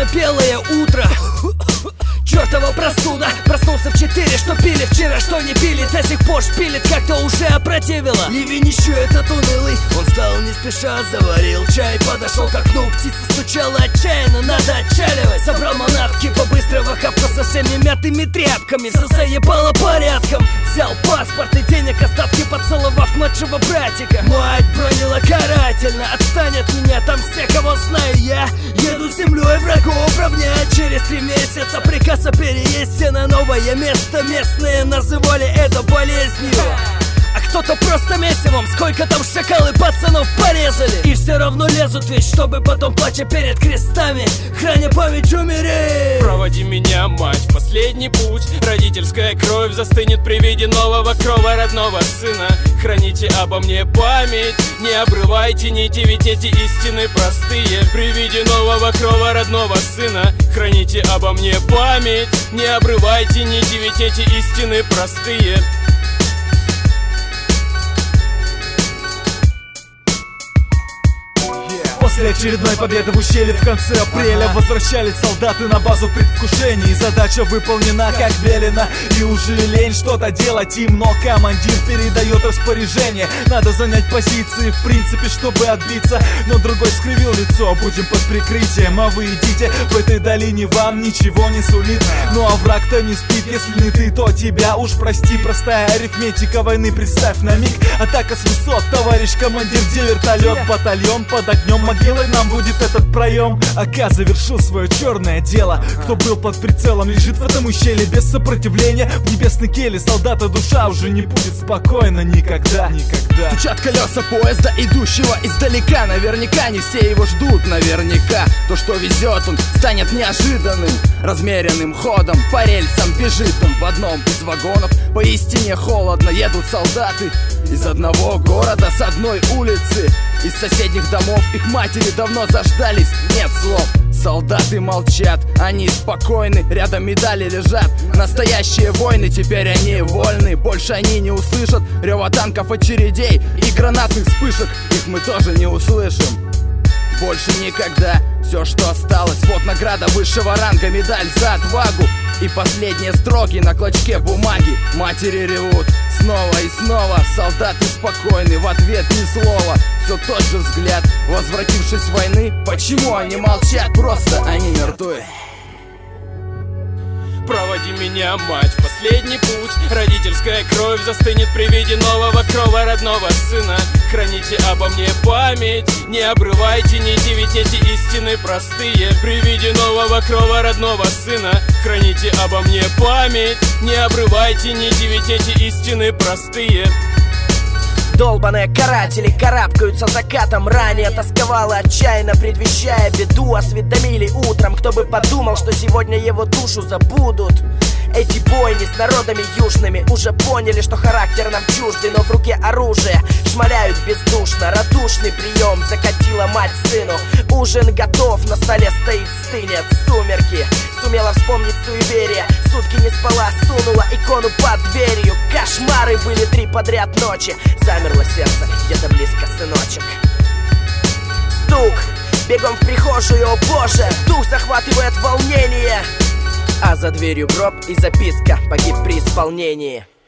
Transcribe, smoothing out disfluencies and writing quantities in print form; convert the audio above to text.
белое утро. Чёртова простуда. Проснулся в 4, что пили вчера, что не пили, до сих пор шпилит, как-то уже опротивило. Ливень еще этот унылый. Он встал не спеша, заварил чай, подошел к окну, птица стучала отчаянно, надо отчаливать. Собрал манатки по-быстрого, хапка со всеми мятыми тряпками, заебало порядком. Взял паспорт и денег, остатки поцеловав младшего братика. Мать бронила карательно, отстань от меня, там все, кого знаю я. Еду землей врагов равнять. Через 3 месяца приказ о переезде на новое место. Местные называли это болезнью, а кто-то просто месивом. Сколько там шакалы пацанов порезали, и все равно лезут ведь, чтобы потом, плача перед крестами, храня память, умереть. Проводи меня, мать, в последний путь. Родительская кровь застынет при виде нового крова родного сына. Храните обо мне память, не обрывайте нити, ведь эти истины простые. При виде нового крова родного сына. Храните обо мне память, не обрывайте нити, ведь эти истины простые. После очередной победы в ущелье в конце апреля возвращались солдаты на базу в предвкушении. Задача выполнена как велено, и уже лень что-то делать им, но командир передает распоряжение. Надо занять позиции в принципе, чтобы отбиться, но другой скривил лицо: будем под прикрытием, а вы идите, в этой долине вам ничего не сулит. Ну а враг-то не спит, если не ты, то тебя уж прости. Простая арифметика войны, представь на миг. Атака с высот, товарищ командир, где вертолет? Батальон под огнем, могилой нам будет этот проем. АК завершил свое черное дело. Кто был под прицелом, лежит в этом ущелье без сопротивления. В небесной келе солдата душа уже не будет спокойна никогда. Стучат колеса поезда, идущего издалека. Наверняка не все его ждут, наверняка. То, что везет, он станет неожиданным. Размеренным ходом по рельсам бежит он в одном из вагонов. Поистине холодно, едут солдаты из одного города, с одной улицы. Из соседних домов их матери давно заждались, нет слов. Солдаты молчат, они спокойны, рядом медали лежат. Настоящие войны, теперь они вольны. Больше они не услышат рева танков, очередей и гранатных вспышек. Их мы тоже не услышим больше никогда. Все, что осталось, вот награда высшего ранга, медаль за отвагу и последние строки на клочке бумаги. Матери ревут снова и снова, солдаты спокойны, в ответ ни слова. Все тот же взгляд, возвратившись с войны. Почему они молчат? Просто они мертвы. Проводи меня, мать, в последний путь. Родительская кровь застынет при виде нового крова родного сына. Храните обо мне память, не обрывайте нити, ведь эти истины простые. При виде нового крова родного сына. Храните обо мне память, не обрывайте нити, ведь эти истины простые. Долбаные каратели карабкаются закатом. Ранее тосковало отчаянно, предвещая беду. Осведомили утром, кто бы подумал, что сегодня его душу забудут. Эти бойни с народами южными уже поняли, что характер нам чуждый, но в руке оружие шмаляют бездушно. Радушный прием закатила мать сыну. Ужин готов, на столе стоит, стынет сумерки. Сумела вспомнить суеверие, сутки не спала, сунула икону под дверью. Кошмары были 3 подряд ночи. Замерло сердце, где-то близко сыночек. Стук, бегом в прихожую, о боже, дух захватывает волнение. А за дверью гроб и записка: погиб при исполнении.